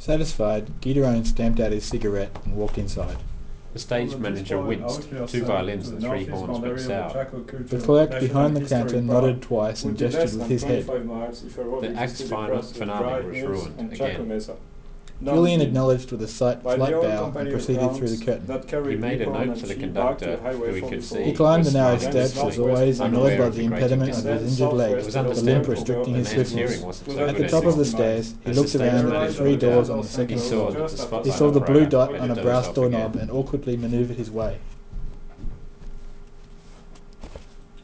Satisfied, Gideon stamped out his cigarette and walked inside. The stage manager winced. 2 violins and 3 horns went sour. The clerk behind the counter nodded twice and gestured with his head. The act's finale was ruined again. Julian acknowledged with a slight bow and proceeded through the curtain. He made a note to the conductor, who he could see. He climbed the was narrow smiling steps as slightly, always, annoyed unaware by of the great impediment of his injured leg, It was the limp understandable. restricting The his man's swiftness. hearing wasn't so At good the top of the anymore. stairs, he As looked the around stage at the manager 3 looked doors out, on the second he saw floor. that the He spotlight saw the blue operator dot had on a to brass doze off doorknob again. and awkwardly manoeuvred his way.